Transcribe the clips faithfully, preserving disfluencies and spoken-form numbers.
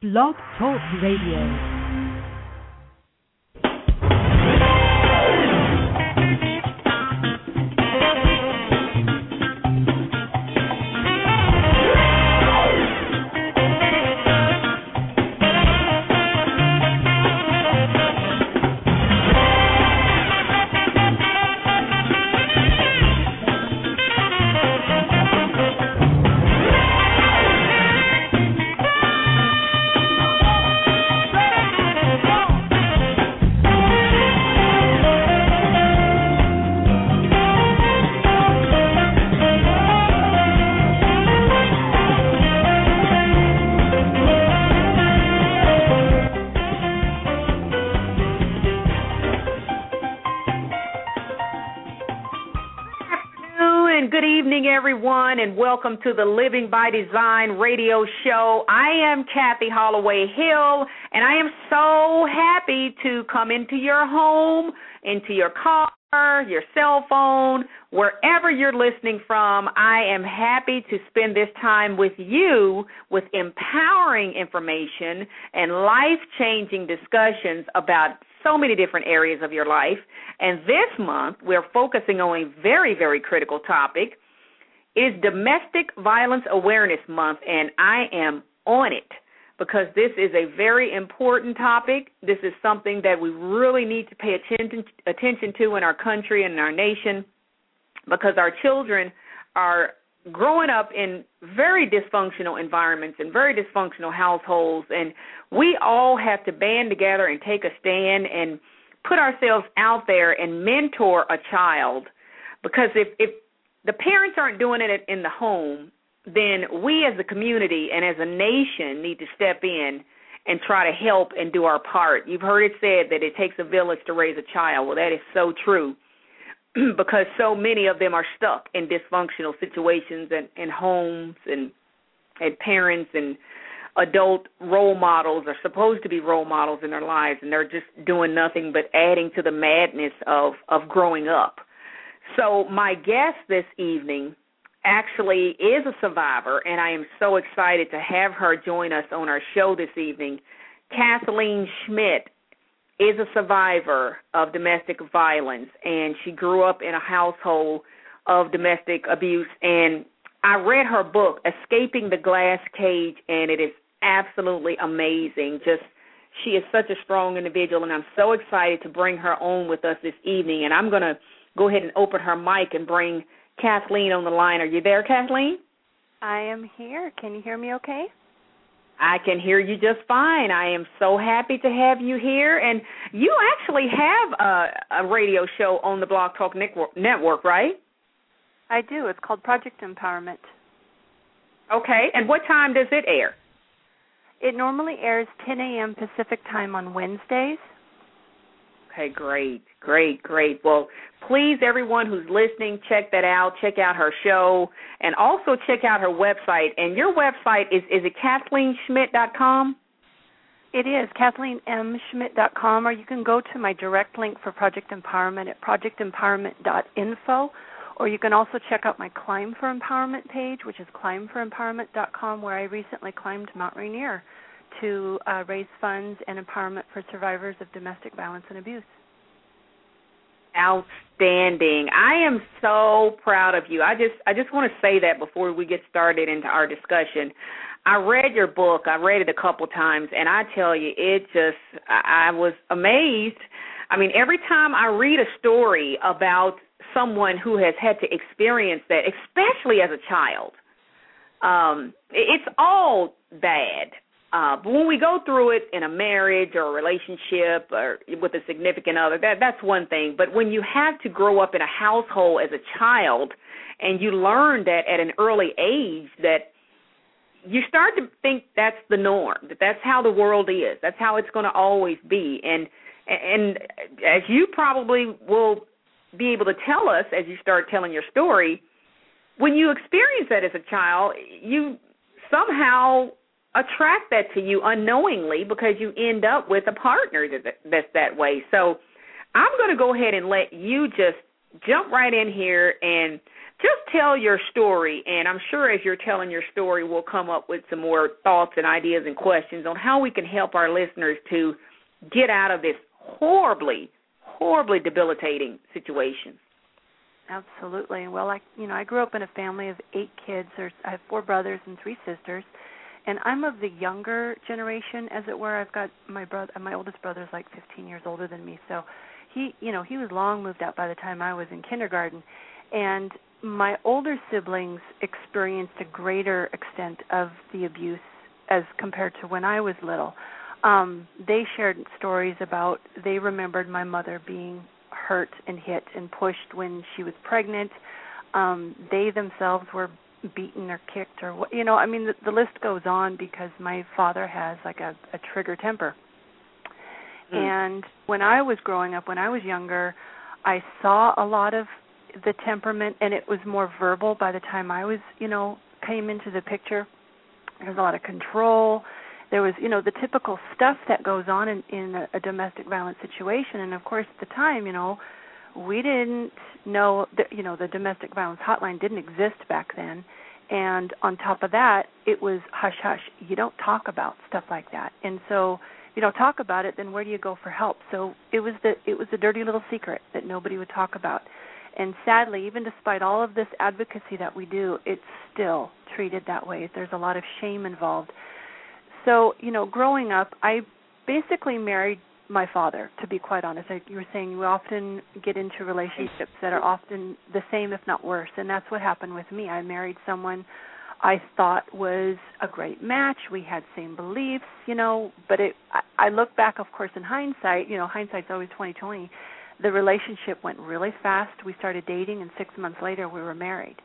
Blog Talk Radio. Everyone, and welcome to the Living by Design radio show. I am Kathy Holloway Hill, and I am so happy to come into your home, into your car, your cell phone, wherever you're listening from. I am happy to spend this time with you with empowering information and life-changing discussions about so many different areas of your life. And this month, we're focusing on a very, very critical topic. It is Domestic Violence Awareness Month, and I am on it because this is a very important topic. This is something that we really need to pay attention, attention to in our country and in our nation because our children are growing up in very dysfunctional environments and very dysfunctional households, and we all have to band together and take a stand and put ourselves out there and mentor a child because if, if the parents aren't doing it in the home, then we as a community and as a nation need to step in and try to help and do our part. You've heard it said that it takes a village to raise a child. Well, that is so true because so many of them are stuck in dysfunctional situations and, and homes and, and parents and adult role models are supposed to be role models in their lives, and they're just doing nothing but adding to the madness of, of growing up. So my guest this evening actually is a survivor, and I am so excited to have her join us on our show this evening. Kathleen Schmidt is a survivor of domestic violence, and she grew up in a household of domestic abuse. And I read her book, Escaping the Glass Cage, and it is absolutely amazing. Just she is such a strong individual, and I'm so excited to bring her on with us this evening. And I'm going to go ahead and open her mic and bring Kathleen on the line. Are you there, Kathleen? I am here. Can you hear me okay? I can hear you just fine. I am so happy to have you here. And you actually have a, a radio show on the Blog Talk Network, right? I do. It's called Project Empowerment. Okay. And what time does it air? It normally airs ten a.m. Pacific time on Wednesdays. Okay, great, great, great. Well, please, everyone who's listening, check that out. Check out her show, and also check out her website. And your website, is is it Kathleen Schmidt dot com? It is, Kathleen M Schmidt dot com, or you can go to my direct link for Project Empowerment at project empowerment dot info, or you can also check out my Climb for Empowerment page, which is climb for empowerment dot com, where I recently climbed Mount Rainier to uh, raise funds and empowerment for survivors of domestic violence and abuse. Outstanding. I am so proud of you. I just I just want to say that before we get started into our discussion. I read your book. I read it a couple times, and I tell you, it just, I, I was amazed. I mean, every time I read a story about someone who has had to experience that, especially as a child, um, it's all bad. Uh, but when we go through it in a marriage or a relationship or with a significant other, that that's one thing. But when you have to grow up in a household as a child and you learn that at an early age, that you start to think that's the norm, that that's how the world is, that's how it's going to always be. And and as you probably will be able to tell us as you start telling your story, when you experience that as a child, you somehow attract that to you unknowingly because you end up with a partner that's that way. So I'm going to go ahead and let you just jump right in here and just tell your story, and I'm sure as you're telling your story, we'll come up with some more thoughts and ideas and questions on how we can help our listeners to get out of this horribly, horribly debilitating situation. Absolutely. Well, I, you know, I grew up in a family of eight kids. There's, I have four brothers and three sisters, and I'm of the younger generation, as it were. I've got my brother, my oldest brother is like fifteen years older than me, so he, you know, he was long moved out by the time I was in kindergarten, and my older siblings experienced a greater extent of the abuse as compared to when I was little. Um, they shared stories about they remembered my mother being hurt and hit and pushed when she was pregnant. Um, they themselves were beaten or kicked or what, you know, I mean, the, the list goes on because my father has like a, a trigger temper. Mm. And when I was growing up, when I was younger, I saw a lot of the temperament, and it was more verbal by the time I was, you know, came into the picture. There was a lot of control. There was, you know, the typical stuff that goes on in, in a, a domestic violence situation. And, of course, at the time, you know, we didn't know, that, you know, the domestic violence hotline didn't exist back then. And on top of that, it was hush-hush. You don't talk about stuff like that. And so if you don't talk about it, then where do you go for help? So it was the it was a dirty little secret that nobody would talk about. And sadly, even despite all of this advocacy that we do, it's still treated that way. There's a lot of shame involved. So, you know, growing up, I basically married my father, to be quite honest. Like you were saying, we often get into relationships that are often the same, if not worse, and that's what happened with me. I married someone I thought was a great match. We had same beliefs, you know, but it, I, I look back, of course, in hindsight, you know, hindsight's always twenty twenty. The relationship went really fast. We started dating, and six months later we were married.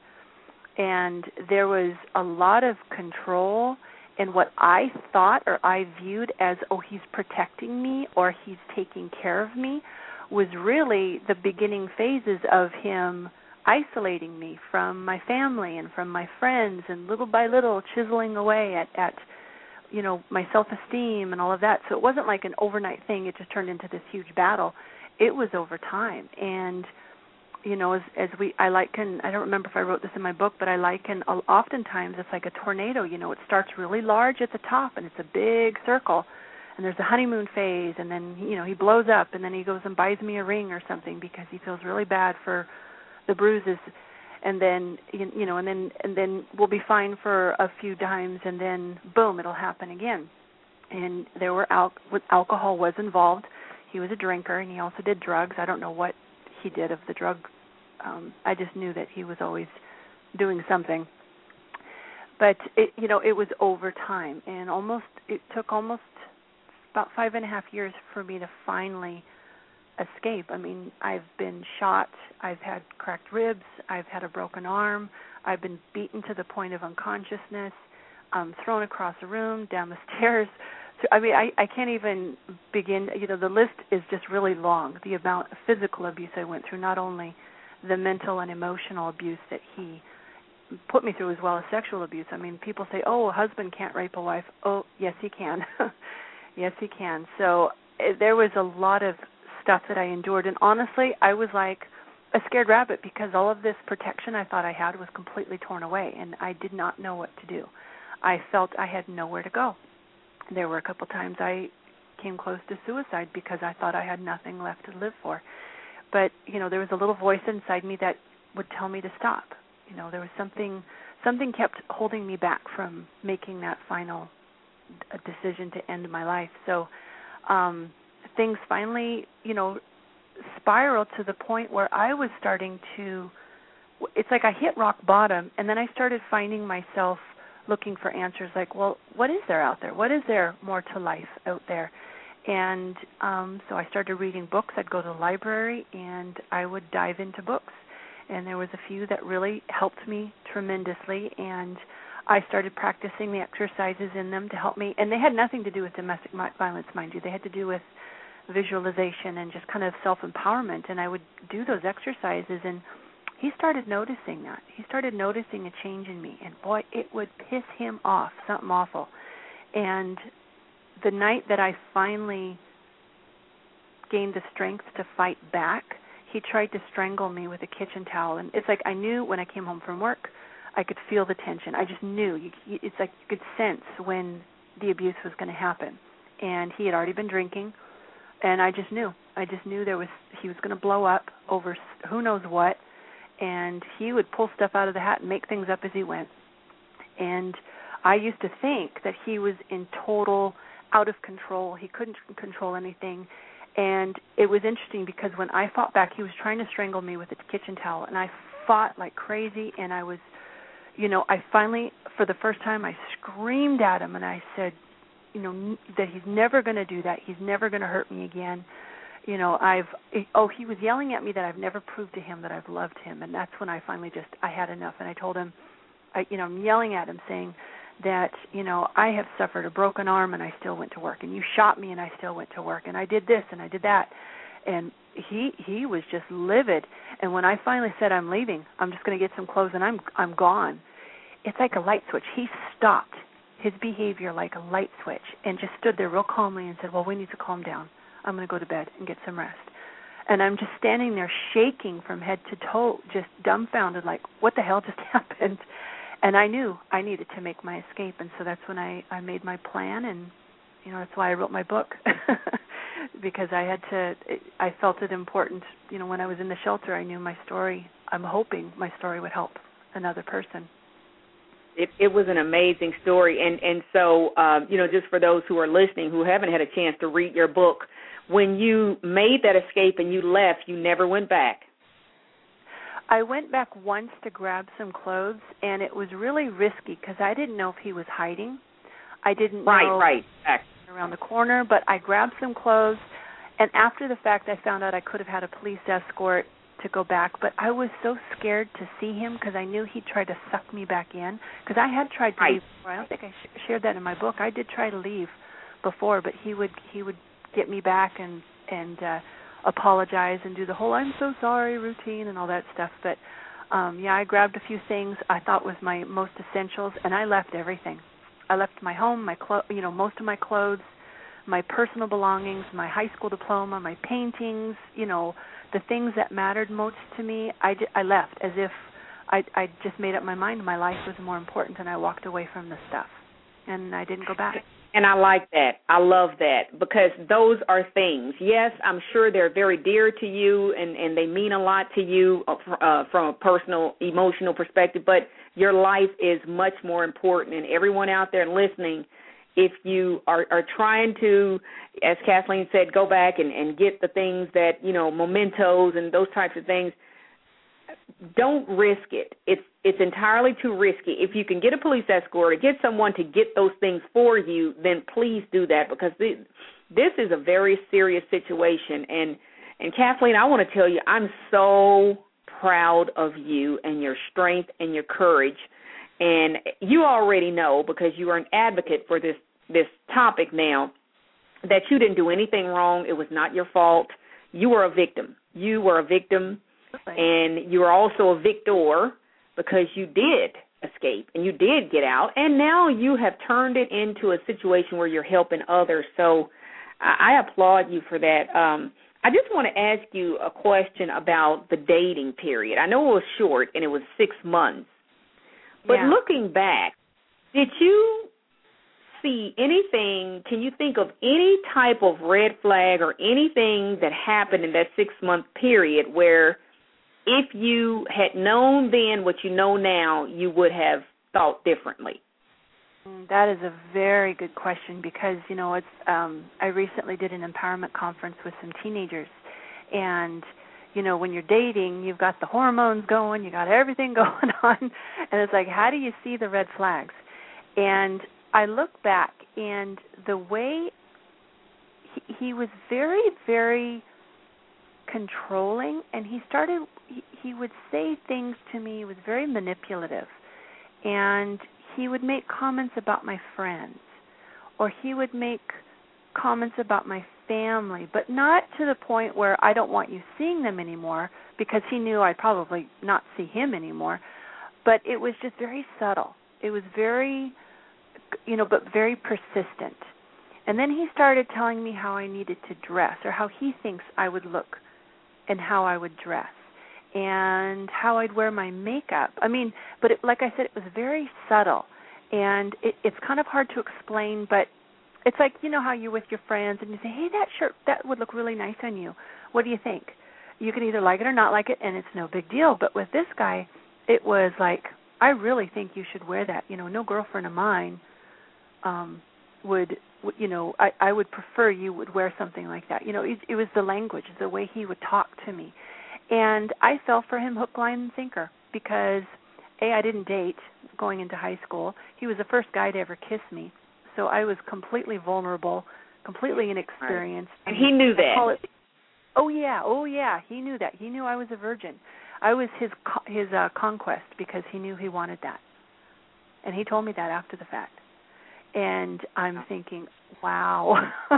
And there was a lot of control in what I thought or I viewed as, oh, he's protecting me or he's taking care of me, was really the beginning phases of him isolating me from my family and from my friends, and little by little chiseling away at, at you know, my self-esteem and all of that. So it wasn't like an overnight thing. It just turned into this huge battle. It was over time, and you know, as, as we, I liken, I don't remember if I wrote this in my book, but I liken, oftentimes it's like a tornado. You know, it starts really large at the top, and it's a big circle, and there's a honeymoon phase, and then you know he blows up, and then he goes and buys me a ring or something because he feels really bad for the bruises, and then you know, and then and then we'll be fine for a few times, and then boom, it'll happen again. And there were al- with alcohol was involved. He was a drinker, and he also did drugs. I don't know what he did of the drug. Um, I just knew that he was always doing something. But, it, you know, it was over time, and almost it took almost about five and a half years for me to finally escape. I mean, I've been shot. I've had cracked ribs. I've had a broken arm. I've been beaten to the point of unconsciousness, um, thrown across a room, down the stairs. I mean, I, I can't even begin, you know, the list is just really long, the amount of physical abuse I went through, not only the mental and emotional abuse that he put me through as well as sexual abuse. I mean, people say, oh, a husband can't rape a wife. Oh, yes, he can. Yes, he can. So there was a lot of stuff that I endured, and honestly, I was like a scared rabbit because all of this protection I thought I had was completely torn away, and I did not know what to do. I felt I had nowhere to go. There were a couple times I came close to suicide because I thought I had nothing left to live for. But, you know, there was a little voice inside me that would tell me to stop. You know, there was something, something kept holding me back from making that final decision to end my life. So um, things finally, you know, spiraled to the point where I was starting to, it's like I hit rock bottom, and then I started finding myself looking for answers like, well, what is there out there? What is there more to life out there? And um, so I started reading books. I'd go to the library, and I would dive into books. And there was a few that really helped me tremendously, and I started practicing the exercises in them to help me. And they had nothing to do with domestic violence, mind you. They had to do with visualization and just kind of self-empowerment. And I would do those exercises, and he started noticing that. He started noticing a change in me, and boy, it would piss him off, something awful. And the night that I finally gained the strength to fight back, he tried to strangle me with a kitchen towel. And it's like I knew when I came home from work, I could feel the tension. I just knew. You, it's like you could sense when the abuse was going to happen. And he had already been drinking, and I just knew. I just knew there was he was going to blow up over who knows what, and he would pull stuff out of the hat and make things up as he went. And I used to think that he was in total out of control. He couldn't control anything. And it was interesting because when I fought back, he was trying to strangle me with a kitchen towel, and I fought like crazy, and I was, you know, I finally, for the first time, I screamed at him, and I said, you know, that he's never going to do that. He's never going to hurt me again. You know, I've, oh, he was yelling at me that I've never proved to him that I've loved him, and that's when I finally just, I had enough, and I told him, I, you know, I'm yelling at him saying that, you know, I have suffered a broken arm and I still went to work, and you shot me and I still went to work, and I did this and I did that. And he he was just livid. And when I finally said, I'm leaving, I'm just going to get some clothes and I'm I'm gone, it's like a light switch. He stopped his behavior like a light switch and just stood there real calmly and said, well, we need to calm down. I'm going to go to bed and get some rest. And I'm just standing there shaking from head to toe, just dumbfounded, like, what the hell just happened? And I knew I needed to make my escape, and so that's when I, I made my plan, and, you know, that's why I wrote my book, because I had to, I felt it important. You know, when I was in the shelter, I knew my story, I'm hoping my story would help another person. It, it was an amazing story, and, and so, uh, you know, just for those who are listening who haven't had a chance to read your book, when you made that escape and you left, you never went back. I went back once to grab some clothes, and it was really risky because I didn't know if he was hiding. I didn't right, know right, right. around the corner, but I grabbed some clothes, and after the fact, I found out I could have had a police escort to go back, but I was so scared to see him because I knew he'd try to suck me back in, because I had tried to right. leave before. I don't think I sh- shared that in my book. I did try to leave before, but he would he would get me back and, and uh, apologize and do the whole I'm so sorry routine and all that stuff. But, um, yeah, I grabbed a few things I thought was my most essentials, and I left everything. I left my home, my clo- you know, most of my clothes, my personal belongings, my high school diploma, my paintings, you know, the things that mattered most to me, I, j- I left as if I I just made up my mind my life was more important, and I walked away from the stuff, and I didn't go back. And I like that. I love that, because those are things. Yes, I'm sure they're very dear to you, and, and they mean a lot to you uh, from a personal, emotional perspective, but your life is much more important. And everyone out there listening, if you are, are trying to, as Kathleen said, go back and, and get the things that, you know, mementos and those types of things, don't risk it. It's it's entirely too risky. If you can get a police escort or get someone to get those things for you, then please do that, because this, this is a very serious situation. And, and Kathleen, I want to tell you, I'm so proud of you and your strength and your courage. And you already know, because you are an advocate for this, this topic now, that you didn't do anything wrong. It was not your fault. You were a victim. You were a victim. And you are also a victor, because you did escape and you did get out, and now you have turned it into a situation where you're helping others. So I, I applaud you for that. Um, I just want to ask you a question about the dating period. I know it was short and it was six months, but yeah. Looking back, did you see anything, can you think of any type of red flag or anything that happened in that six-month period where if you had known then what you know now, you would have thought differently? That is a very good question, because, you know, it's um, I recently did an empowerment conference with some teenagers, and, you know, when you're dating, you've got the hormones going, you got everything going on, and it's like, how do you see the red flags? And I look back, and the way he, he was very, very controlling, and he started, he, he would say things to me, he was very manipulative, and he would make comments about my friends, or he would make comments about my family, but not to the point where I don't want you seeing them anymore, because he knew I'd probably not see him anymore, but it was just very subtle. It was very, you know, but very persistent. And then he started telling me how I needed to dress, or how he thinks I would look and how I would dress and how I'd wear my makeup. I mean, but it, like I said, it was very subtle, and it, it's kind of hard to explain, but it's like, you know how you're with your friends and you say, hey, that shirt, that would look really nice on you. What do you think? You can either like it or not like it, and it's no big deal. But with this guy, it was like, I really think you should wear that. You know, no girlfriend of mine um, would, you know, I, I would prefer you would wear something like that. You know, it, it was the language, the way he would talk to me. And I fell for him hook, line, and sinker because, A, I didn't date going into high school. He was the first guy to ever kiss me. So I was completely vulnerable, completely inexperienced. Right. And he knew that. It, oh, yeah, oh, yeah, he knew that. He knew I was a virgin. I was his his uh, conquest because he knew he wanted that. And he told me that after the fact. And I'm thinking, wow.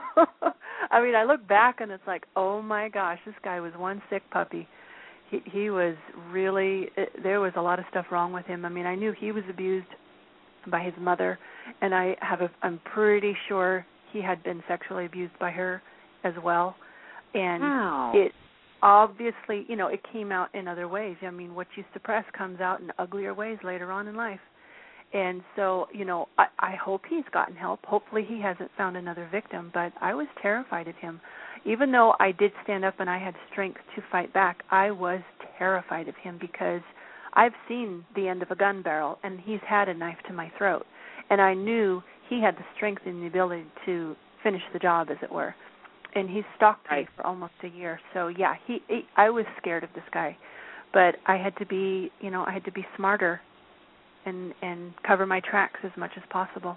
I mean, I look back and it's like, oh, my gosh, this guy was one sick puppy. He, he was really, it, there was a lot of stuff wrong with him. I mean, I knew he was abused by his mother, and I have a, I'm pretty sure he had been sexually abused by her as well. And wow. it obviously, you know, it came out in other ways. I mean, what you suppress comes out in uglier ways later on in life. And so, you know, I, I hope he's gotten help. Hopefully he hasn't found another victim, but I was terrified of him. Even though I did stand up and I had strength to fight back, I was terrified of him because I've seen the end of a gun barrel, and he's had a knife to my throat. And I knew he had the strength and the ability to finish the job, as it were. And he stalked right. me for almost a year. So, yeah, he, he I was scared of this guy. But I had to be, you know, I had to be smarter and, and cover my tracks as much as possible.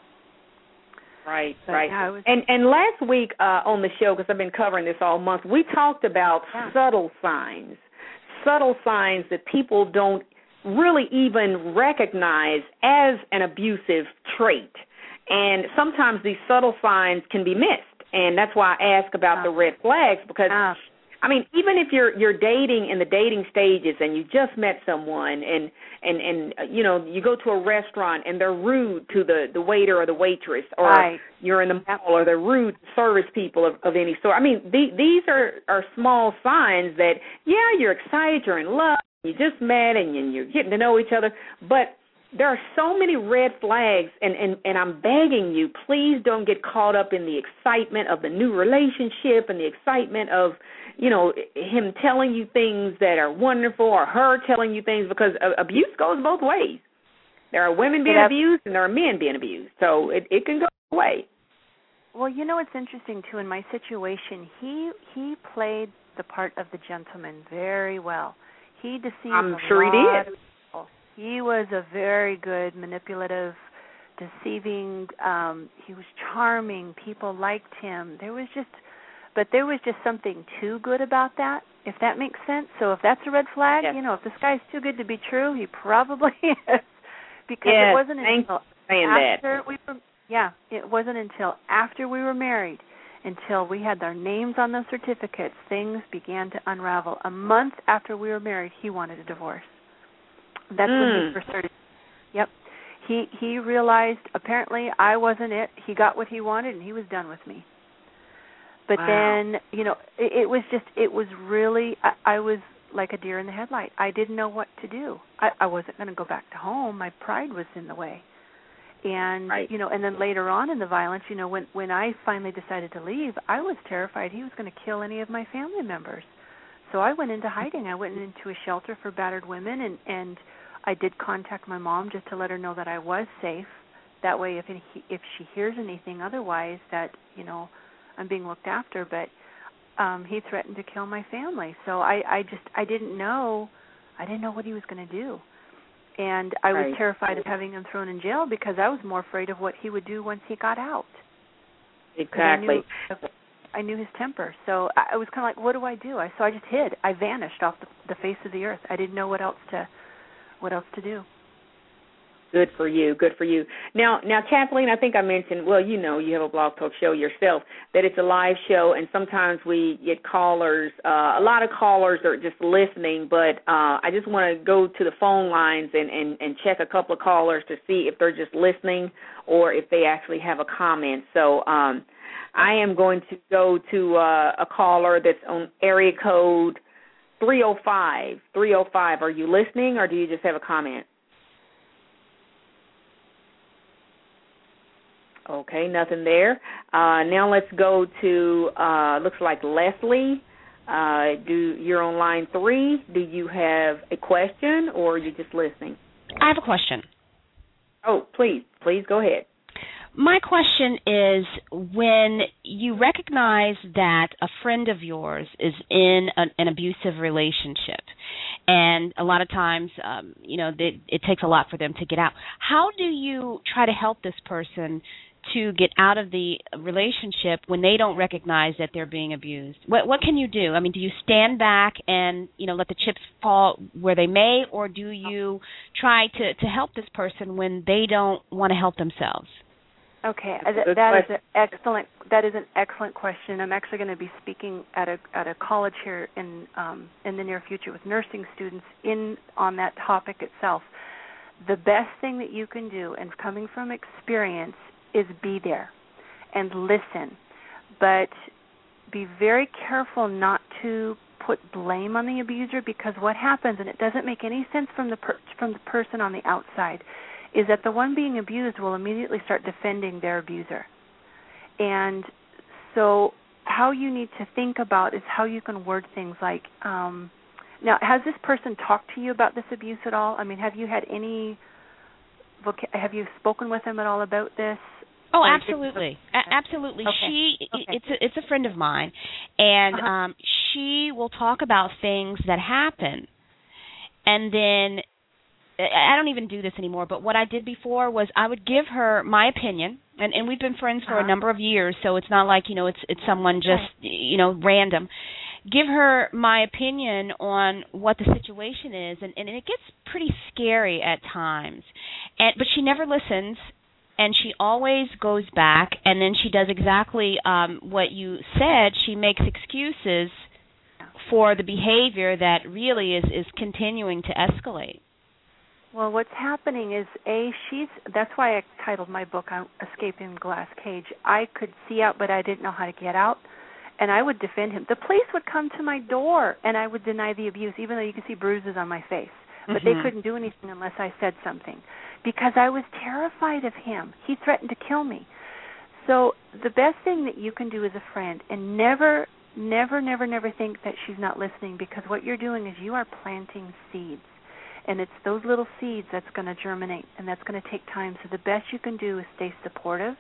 Right, but, right. Yeah, was, and and last week uh, on the show, because I've been covering this all month, we talked about yeah. subtle signs, subtle signs that people don't really even recognize as an abusive trait. And sometimes these subtle signs can be missed. And that's why I ask about oh. the red flags, because, oh. I mean, even if you're you're dating in the dating stages and you just met someone and, and, and uh, you know, you go to a restaurant and they're rude to the, the waiter or the waitress, or right. you're in the mall or they're rude to service people of, of any sort. I mean, the, these are, are small signs that, yeah, you're excited, you're in love, you just met and you're getting to know each other, but there are so many red flags, and, and, and I'm begging you, please don't get caught up in the excitement of the new relationship and the excitement of, you know, him telling you things that are wonderful or her telling you things, because abuse goes both ways. There are women being abused and there are men being abused, so it, it can go both ways. Well, you know, it's interesting, too, in my situation, he he played the part of the gentleman very well. He deceived I'm a sure lot he did. of people. He was a very good, manipulative, deceiving. Um, he was charming. People liked him. There was just, but there was just something too good about that, if that makes sense. So if that's a red flag, yes. you know, if this guy's too good to be true, he probably is. Because yes, it wasn't until after that. we were, yeah, it wasn't until after we were married, until we had our names on those certificates, things began to unravel. A month after we were married, he wanted a divorce. That's mm. when he first started. Yep. He he realized apparently I wasn't it. He got what he wanted and he was done with me. But wow. then, you know, it, it was just, it was really, I, I was like a deer in the headlight. I didn't know what to do. I, I wasn't going to go back to home. My pride was in the way. And, right. you know, and then later on in the violence, you know, when, when I finally decided to leave, I was terrified he was going to kill any of my family members. So I went into hiding. I went into a shelter for battered women, and, and I did contact my mom just to let her know that I was safe. That way, if he, if she hears anything otherwise, that, you know, I'm being looked after. But um, he threatened to kill my family. So I, I just, I didn't know, I didn't know what he was going to do. And I was right. terrified of having him thrown in jail because I was more afraid of what he would do once he got out. Exactly. I knew, I knew his temper. So I was kind of like, what do I do? I, so I just hid. I vanished off the, the face of the earth. I didn't know what else to what else to do. Good for you. Good for you. Now, now, Kathleen, I think I mentioned, well, you know, you have a Blog Talk show yourself, that it's a live show, and sometimes we get callers. Uh, a lot of callers are just listening, but uh, I just want to go to the phone lines and, and, and check a couple of callers to see if they're just listening or if they actually have a comment. So um, I am going to go to uh, a caller that's on area code three oh five. three oh five. Are you listening, or do you just have a comment? Okay, nothing there. Uh, now let's go to, uh, looks like Leslie. Uh, do you're on line three. Do you have a question, or are you just listening? I have a question. Oh, please, please go ahead. My question is, when you recognize that a friend of yours is in an, an abusive relationship, and a lot of times, um, you know, they, it takes a lot for them to get out, how do you try to help this person to get out of the relationship when they don't recognize that they're being abused? What what can you do? I mean, do you stand back and, you know, let the chips fall where they may, or do you try to, to help this person when they don't want to help themselves? Okay, that, that is an excellent. That is an excellent question. I'm actually going to be speaking at a at a college here in um, in the near future with nursing students in on that topic itself. The best thing that you can do, and coming from experience, is be there and listen, but be very careful not to put blame on the abuser, because what happens, and it doesn't make any sense from the per, from the person on the outside, is that the one being abused will immediately start defending their abuser. And so how you need to think about is how you can word things like, um, now, has this person talked to you about this abuse at all? I mean, have you had any, have you spoken with them at all about this? Oh, absolutely, a- absolutely. Okay. She, okay. it's a, it's a friend of mine, and uh-huh. um, she will talk about things that happen, and then I don't even do this anymore, but what I did before was I would give her my opinion, and, and we've been friends for uh-huh. a number of years, so it's not like, you know, it's it's someone just, you know, random. Give her my opinion on what the situation is, and, and it gets pretty scary at times, and but she never listens, and she always goes back, and then she does exactly um, what you said. She makes excuses for the behavior that really is, is continuing to escalate. Well, what's happening is, A, she's, that's why I titled my book on Escaping the Glass Cage. I could see out, but I didn't know how to get out, and I would defend him. The police would come to my door, and I would deny the abuse, even though you could see bruises on my face. But mm-hmm. they couldn't do anything unless I said something, because I was terrified of him. He threatened to kill me. So the best thing that you can do as a friend, and never, never, never, never think that she's not listening, because what you're doing is you are planting seeds. And it's those little seeds that's going to germinate, and that's going to take time. So the best you can do is stay supportive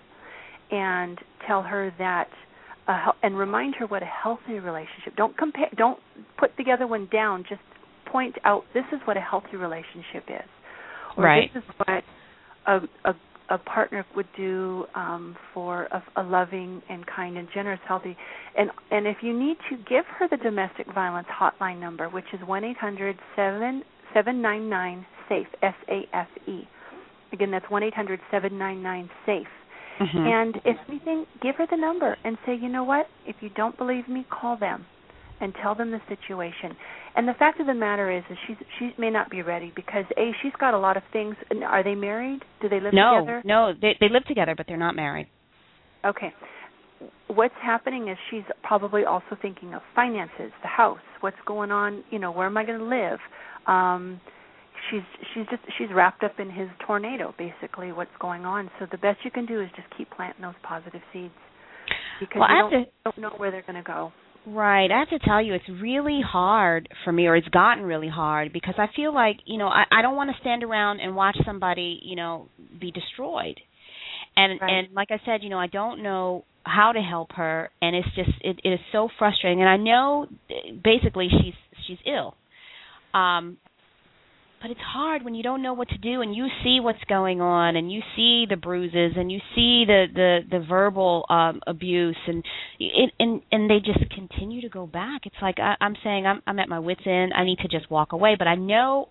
and tell her that, uh, and remind her what a healthy relationship. Don't compare. Don't put the other one down. Just point out, this is what a healthy relationship is, or right. this is what a, a, a partner would do um, for a, a loving and kind and generous, healthy. And and if you need to, give her the domestic violence hotline number, which is one eight hundred seven seven nine nine SAFE, S A F E. Again, that's one eight hundred seven nine nine SAFE. Mm-hmm. And if anything, give her the number and say, you know what, if you don't believe me, call them and tell them the situation. And the fact of the matter is, is she's, she may not be ready, because, A, she's got a lot of things. Are they married? Do they live no, together? No, no, they, they live together, but they're not married. Okay. What's happening is she's probably also thinking of finances, the house, what's going on, you know, where am I going to live? Um, she's she's just she's wrapped up in his tornado, basically, what's going on. So the best you can do is just keep planting those positive seeds, because well, you I don't, have to, don't know where they're going to go. Right. I have to tell you, it's really hard for me, or it's gotten really hard, because I feel like, you know, I, I don't want to stand around and watch somebody, you know, be destroyed. And right. and like I said, you know, I don't know how to help her, and it's just it, it is so frustrating. And I know basically she's she's ill. Um, but it's hard when you don't know what to do, and you see what's going on, and you see the bruises, and you see the the, the verbal um, abuse, and, it, and and they just continue to go back. It's like I, I'm saying I'm I'm at my wit's end. I need to just walk away, but I know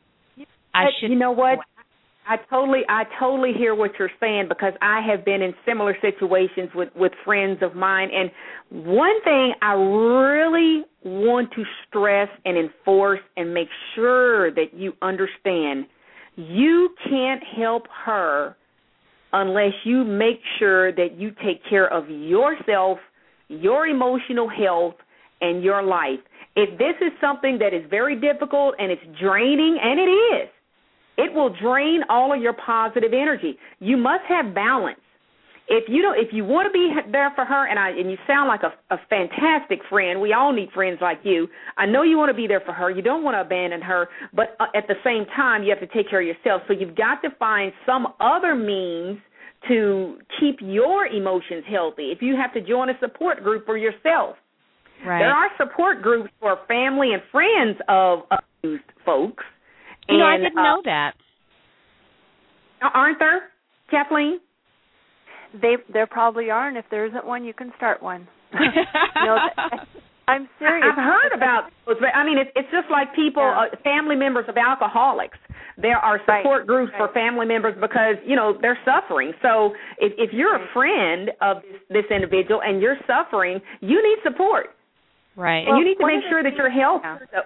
I should. You know what? I totally, I totally hear what you're saying, because I have been in similar situations with, with friends of mine. And one thing I really want to stress and enforce and make sure that you understand, you can't help her unless you make sure that you take care of yourself, your emotional health, and your life. If this is something that is very difficult and it's draining, and it is, it will drain all of your positive energy. You must have balance. If you don't, if you want to be there for her, and I and you sound like a, a fantastic friend, we all need friends like you. I know you want to be there for her. You don't want to abandon her, but at the same time, you have to take care of yourself. So you've got to find some other means to keep your emotions healthy. If you have to join a support group for yourself, right. There are support groups for family and friends of abused folks. You and, know, I didn't uh, know that. Aren't there, Kathleen? They there probably are, and if there isn't one, you can start one. no, that, I'm serious. I've heard about those. I mean, it's it's just like people, yeah. uh, family members of alcoholics. There are support right. groups right. for family members because, you know, they're suffering. So if, if you're right. a friend of this, this individual and you're suffering, you need support. Right. And well, you need to make sure that things, you're healthy. yeah. So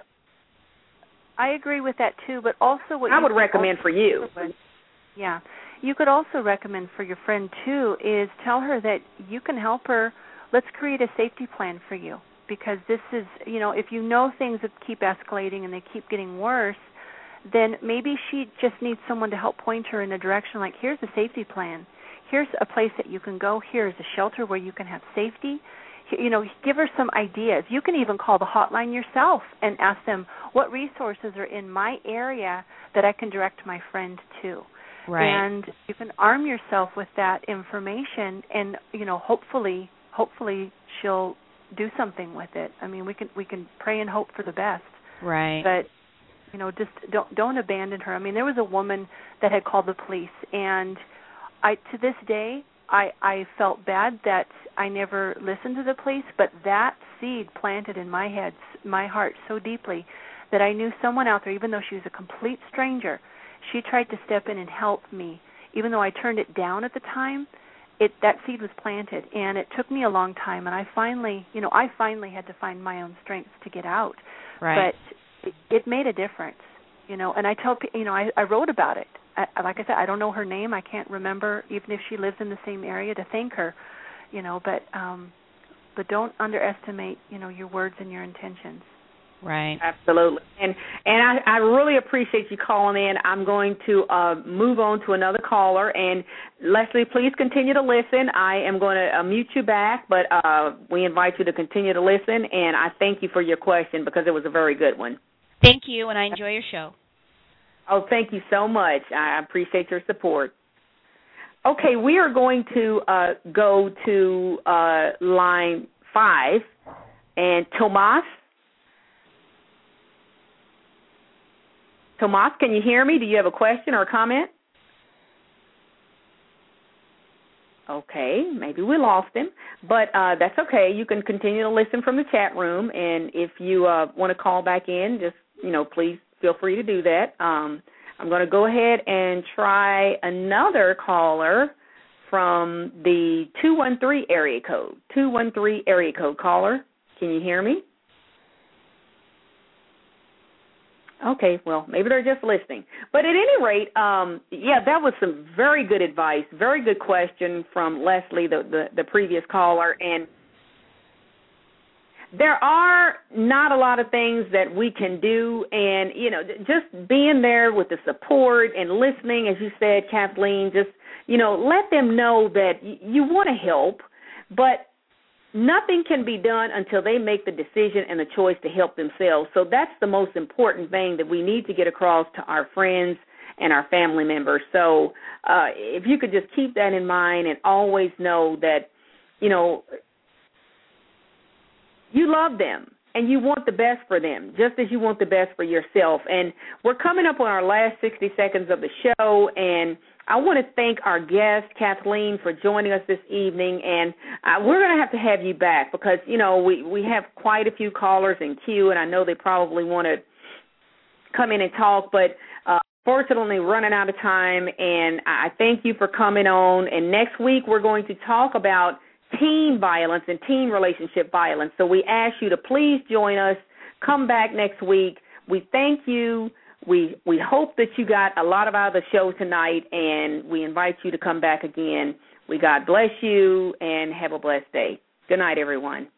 I agree with that, too, but also what I you would recommend for you. Yeah. You could also recommend for your friend, too, is tell her that you can help her. Let's create a safety plan for you, because this is, you know, if you know things that keep escalating and they keep getting worse, then maybe she just needs someone to help point her in a direction like, here's a safety plan. Here's a place that you can go. Here's a shelter where you can have safety. You know, give her some ideas. You can even call the hotline yourself and ask them, what resources are in my area that I can direct my friend to? Right. And you can arm yourself with that information, and you know, hopefully, hopefully she'll do something with it. I mean, we can we can pray and hope for the best. Right. But you know, just don't don't abandon her. I mean, there was a woman that had called the police, and I to this day I I felt bad that I never listened to the police, but that seed planted in my head, my heart so deeply that I knew someone out there, even though she was a complete stranger. She tried to step in and help me. Even though I turned it down at the time, it that seed was planted, and it took me a long time, and I finally, you know, I finally had to find my own strength to get out. Right. But it, it made a difference, you know, and I tell people, you know, I, I wrote about it. I, like I said, I don't know her name. I can't remember, even if she lives in the same area, to thank her, you know, but um, but don't underestimate, you know, your words and your intentions. Right. Absolutely. And and I, I really appreciate you calling in. I'm going to uh, move on to another caller. And, Leslie, please continue to listen. I am going to uh, mute you back, but uh, we invite you to continue to listen. And I thank you for your question because it was a very good one. Thank you, and I enjoy your show. Oh, thank you so much. I appreciate your support. Okay, we are going to uh, go to uh, line five. And Tomas? Tomas, can you hear me? Do you have a question or a comment? Okay, maybe we lost him, but uh, that's okay. You can continue to listen from the chat room, and if you uh, want to call back in, just, you know, please feel free to do that. Um, I'm going to go ahead and try another caller from the two one three area code. two one three area code caller. Can you hear me? Okay, well, maybe they're just listening. But at any rate, um, yeah, that was some very good advice, very good question from Leslie, the, the, the previous caller. And there are not a lot of things that we can do. And, you know, just being there with the support and listening, as you said, Kathleen, just, you know, let them know that y- you want to help, but nothing can be done until they make the decision and the choice to help themselves. So that's the most important thing that we need to get across to our friends and our family members. So uh, if you could just keep that in mind and always know that, you know, you love them and you want the best for them, just as you want the best for yourself. And we're coming up on our last sixty seconds of the show, and I want to thank our guest, Kathleen, for joining us this evening, and uh, we're going to have to have you back because, you know, we, we have quite a few callers in queue, and I know they probably want to come in and talk, but uh, fortunately running out of time, and I thank you for coming on. And next week we're going to talk about teen violence and teen relationship violence. So we ask you to please join us. Come back next week. We thank you. We we hope that you got a lot out of the show tonight, and we invite you to come back again. We God bless you, and have a blessed day. Good night, everyone.